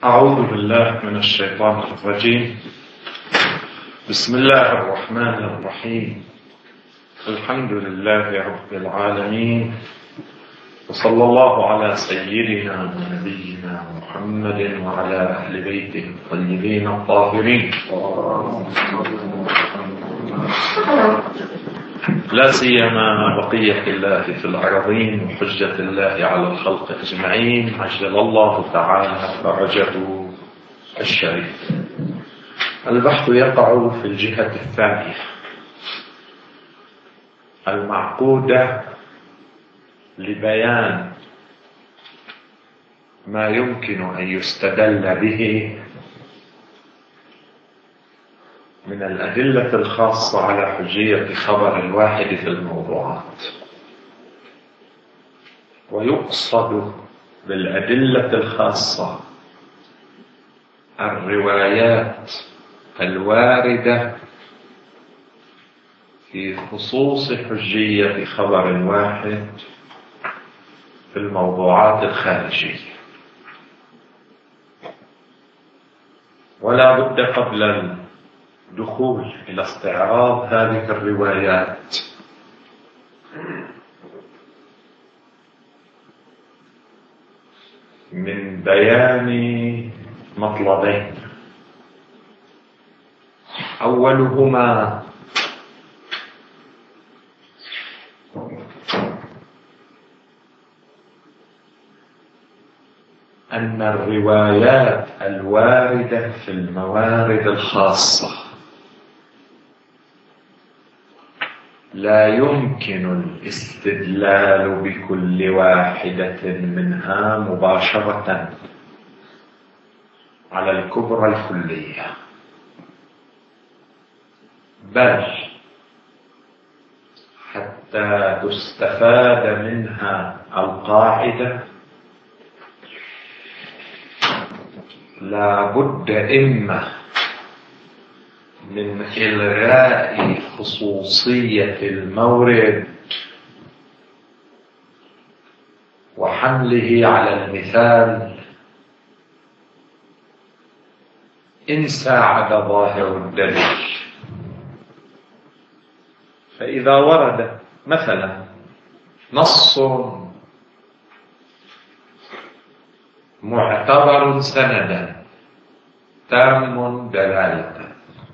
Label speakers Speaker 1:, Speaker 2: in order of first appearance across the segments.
Speaker 1: أعوذ بالله من الشيطان الرجيم. بسم الله الرحمن الرحيم. الحمد لله رب العالمين، وصلى الله على سيدنا ونبينا محمد وعلى أهل بيته الطيبين الطاهرين، لا سيما بقية الله في الأرضين وحجة الله على الخلق أجمعين، عجل الله تعالى فرجه الشريف. البحث يقع في الجهة الثانية المعقودة لبيان ما يمكن أن يستدل به من الأدلة الخاصة على حجية خبر الواحد في الموضوعات. ويقصد بالأدلة الخاصة الروايات الواردة في خصوص حجية خبر الواحد في الموضوعات الخارجية. ولا بد قبل الدخول إلى استعراض هذه الروايات من بيان مطلبين. أولهما أن الروايات الواردة في الموارد الخاصة لا يمكن الاستدلال بكل واحدة منها مباشرة على الكبرى الكلية، بل حتى تستفاد منها القاعدة لا بد إما من إلغاء خصوصية المورد وحمله على المثال إن ساعد ظاهر الدليل. فإذا ورد مثلا نص معتبر سندا تام دلالة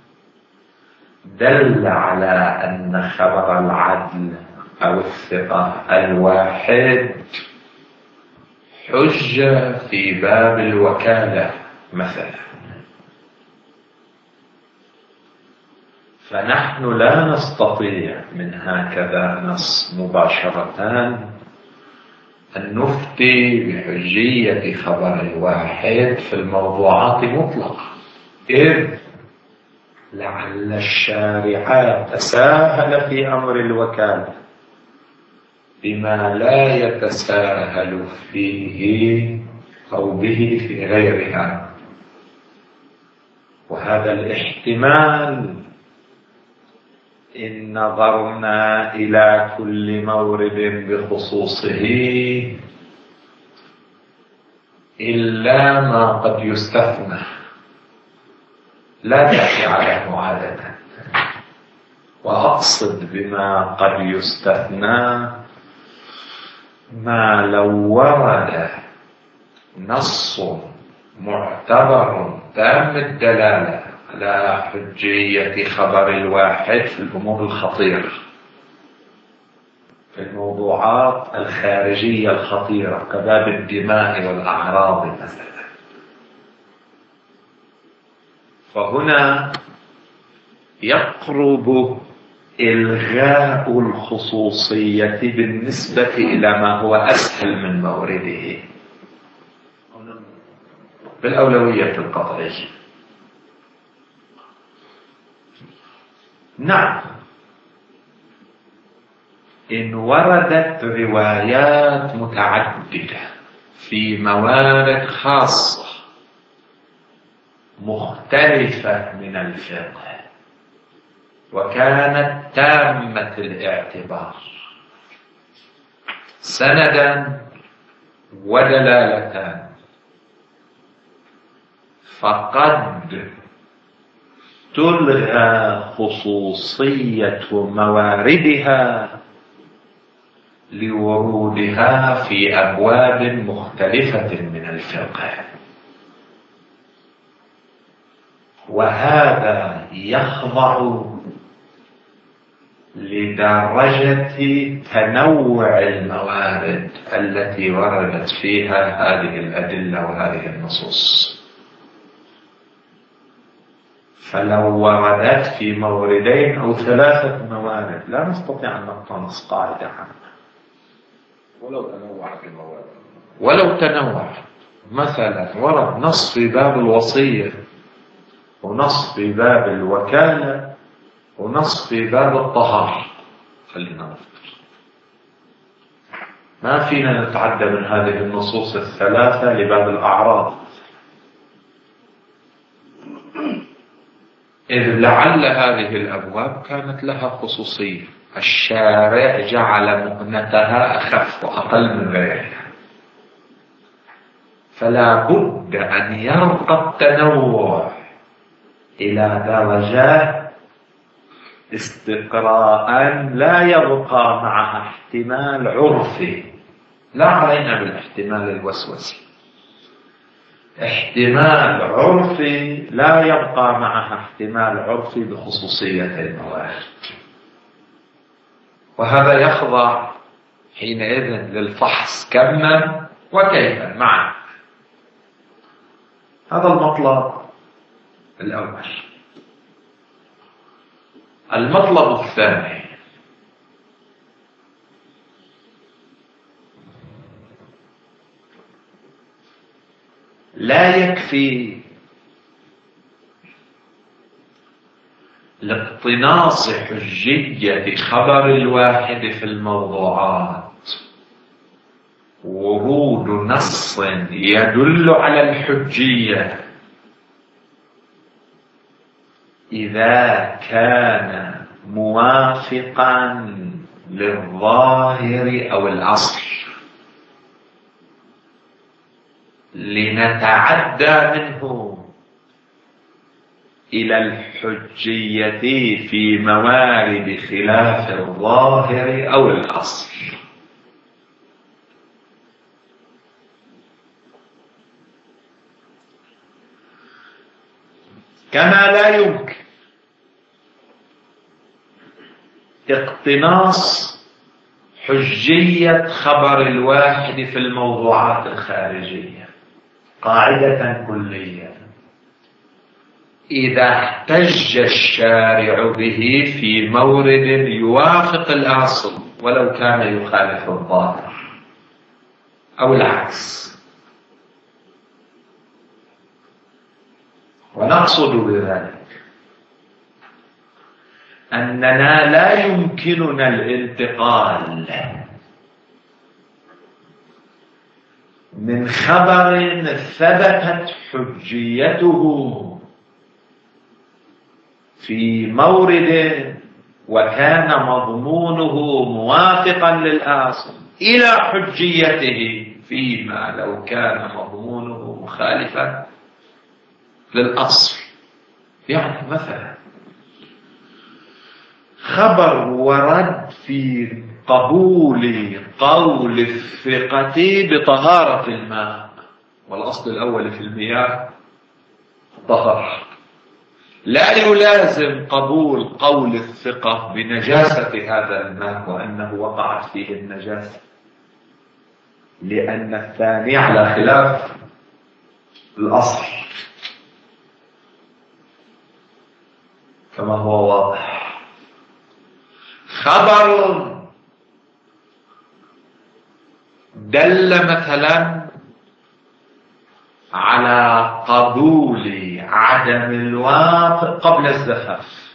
Speaker 1: دل على أن خبر العدل أو الثقة الواحد حجة في باب الوكالة مثلا، فنحن لا نستطيع من هكذا نص مباشرة أن نفتي بحجية خبر الواحد في الموضوعات مطلقة، إذ لعل الشارع تساهل في أمر الوكالة بما لا يتساهل فيه أو به في غيرها. وهذا الاحتمال إن نظرنا إلى كل مورد بخصوصه إلا ما قد يستثنى لا تأتي على معادة. وأقصد بما قد يستثنى ما لو ورد نص معتبر تام الدلالة على حجية خبر الواحد في الأمور الخطيرة، في الموضوعات الخارجية الخطيرة كباب الدماء والأعراض مثلا، فهنا يقرب إلغاء الخصوصية بالنسبة إلى ما هو أسهل من مورده بالأولوية القطعية. نعم، إن وردت روايات متعددة في موارد خاصة مختلفة من الفقه وكانت تامة الاعتبار سندا ودلالة، فقد تلغى خصوصية مواردها لورودها في أبواب مختلفة من الفقه، وهذا يخضع لدرجة تنوع الموارد التي وردت فيها هذه الأدلة وهذه النصوص. فلو وردت في موردين أو 3 موارد لا نستطيع أن نقتنص قاعدة عنها ولو تنوع. مثلا ورد نص في باب الوصية، ونص في باب الوكالة، ونص في باب الطهارة. خلينا نفترض ما فينا نتعدى من هذه النصوص ال3 لباب الأعراض، إذ لعل هذه الأبواب كانت لها خصوصية، الشارع جعل مؤنتها أخف وأقل من غيرها، فلا بد أن يرقى التنوع إلى درجات استقراء لا يبقى معها احتمال عرفي. لا علينا بالاحتمال الوسوسي، احتمال عرفي لا يبقى معها احتمال عرفي بخصوصية الموارد، وهذا يخضع حينئذ للفحص كما وكيفا معا. هذا المطلب الأول. المطلب الثاني: لا يكفي لاقتناص حجية خبر الواحد في الموضوعات ورود نص يدل على الحجية إذا كان موافقا للظاهر أو الأصل، لنتعدى منه إلى الحجية في موارد خلاف الظاهر أو الأصل. كما لا يمكن اقتناص حجية خبر الواحد في الموضوعات الخارجية قاعدة كلية: إذا احتج الشارع به في مورد يوافق الأصل ولو كان يخالف الظاهر أو العكس. ونقصد بذلك أننا لا يمكننا الانتقال من خبر ثبتت حجيته في مورد وكان مضمونه موافقا للأصل إلى حجيته فيما لو كان مضمونه مخالفا للأصل. يعني مثلا خبر ورد في قبول قول الثقة بطهارة الماء، والأصل الأول في المياه طهارة، لا يلازم قبول قول الثقة بنجاسة هذا الماء وأنه وقعت فيه النجاسة، لأن الثاني على خلاف الأصل كما هو واضح. خبر دل مثلا على قبول عدم الواطئ قبل الزفاف،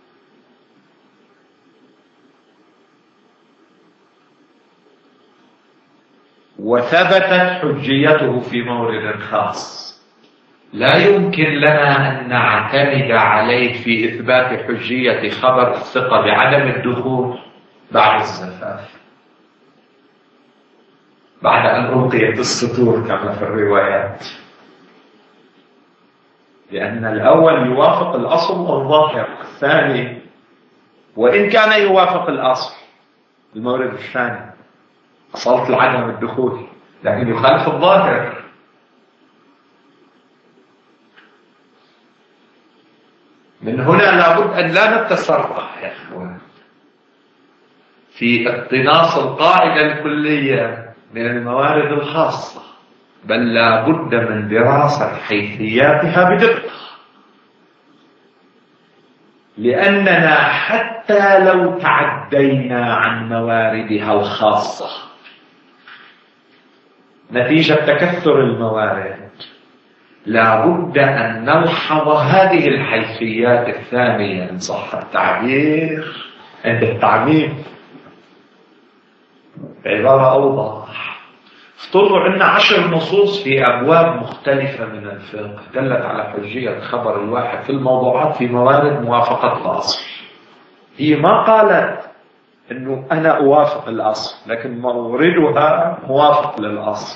Speaker 1: وثبتت حجيته في مورد خاص، لا يمكن لنا أن نعتمد عليه في إثبات حجية خبر الثقة بعدم الدخول بعد الزفاف، بعد أن ألقيت السطور كما في الروايات. لأن الأول يوافق الأصل والظاهر، الثاني وإن كان يوافق الأصل المورد الثاني أصلت العدم الدخول، لكن يخالف الظاهر. من هنا لابد أن لا نتسرع يا أخوان في اقتناص القاعدة الكلية من الموارد الخاصة، بل لا بد من دراسة حيثياتها بدقة، لأننا حتى لو تعدينا عن مواردها الخاصة نتيجة تكثر الموارد، لا بد أن نلحظ هذه الحيثيات الثانية إن صح التعبير عند التعميم. بعبارة أوضح، افترضوا عندنا 10 نصوص في أبواب مختلفة من الفقه دلت على حجية خبر الواحد في الموضوعات في موارد موافقة الأصل. هي ما قالت أنه أنا أوافق الأصل، لكن موردها موافق للأصل.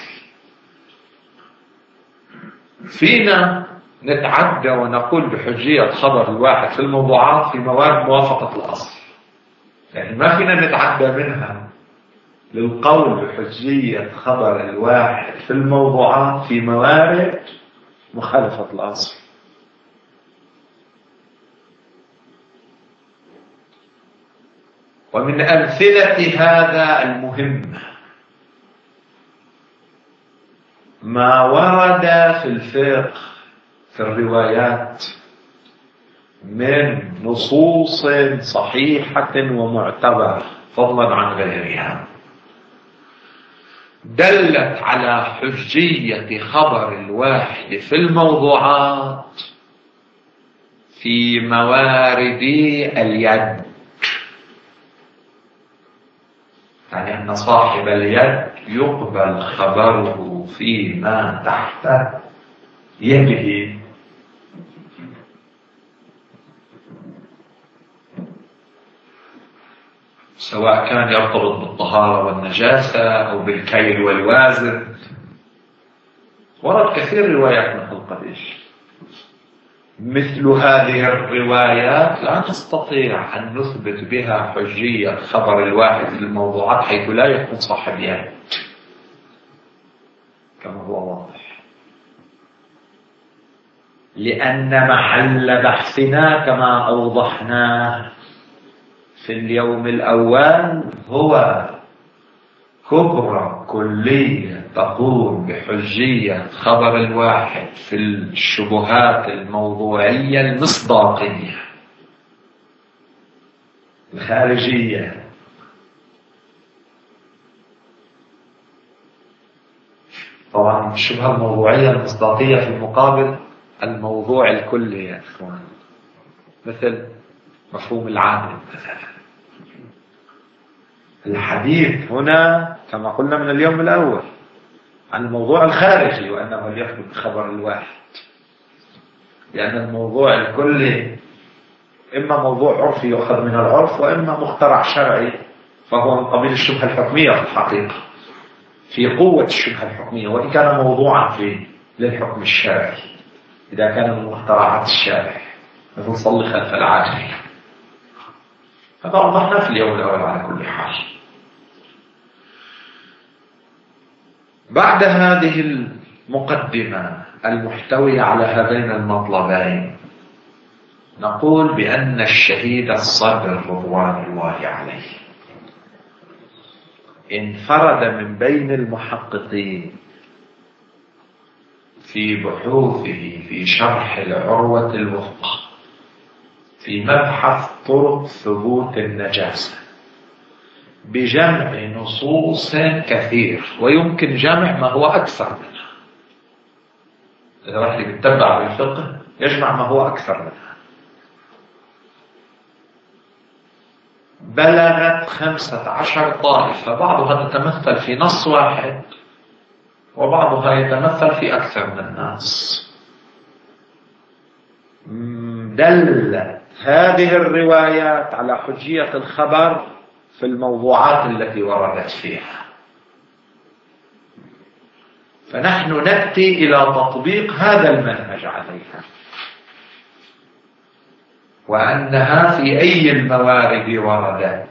Speaker 1: فينا نتعدى ونقول بحجية خبر الواحد في الموضوعات في موارد موافقة الأصل، يعني ما فينا نتعدى منها للقول بحجية خبر الواحد في الموضوعات في موارد مخالفة الأصل. ومن أمثلة هذا المهم ما ورد في الفقه في الروايات من نصوص صحيحة ومعتبرة فضلا عن غيرها دلت على حجية خبر الواحد في الموضوعات في موارد اليد، يعني أن صاحب اليد يقبل خبره فيما تحت يده، سواء كان يرتبط بالطهارة والنجاسة أو بالكيل والوازن. ورد كثير روايات من القبيل. مثل هذه الروايات لا نستطيع أن نثبت بها حجية خبر الواحد في الموضوعات حيث لا يكون صاحب يد كما هو واضح، لأن محل بحثنا كما أوضحناه في اليوم الأول هو كبرى كلية تقول بحجية خبر الواحد في الشبهات الموضوعية المصداقية الخارجية. طبعا الشبهة الموضوعية المصداقية في المقابل الموضوع الكلي يا إخوان، مثل مفهوم العادل مثلا. الحديث هنا كما قلنا من اليوم الأول عن الموضوع الخارجي وأنه يثبت خبر الواحد، لأن الموضوع الكلي إما موضوع عرفي يؤخذ من العرف وإما مخترع شرعي، فهو من قبيل الشبهة الحكمية في الحقيقة، في قوة الشبهة الحكمية، وإن كان موضوعا للحكم الشرعي إذا كان من مخترعات الشارع مثل صلي خلف العاجل. هذا وضحنا في اليوم الأول على كل حال. بعد هذه المقدمة المحتوية على هذين المطلبين نقول بأن الشهيد الصابر رضوان الله عليه انفرد من بين المحققين في بحوثه في شرح العروة الوثقى في مبحث طرق ثبوت النجاسة بجمع نصوص كثير، ويمكن جمع ما هو أكثر منها. إذا واحد يتبع بالفقه يجمع ما هو أكثر منها. بلغت 15 طائفة، بعضها تتمثل في نص واحد وبعضها يتمثل في أكثر من نص. دلت هذه الروايات على حجية الخبر في الموضوعات التي وردت فيها.
Speaker 2: فنحن نأتي إلى تطبيق هذا المنهج عليها، وأنها في أي الموارد وردت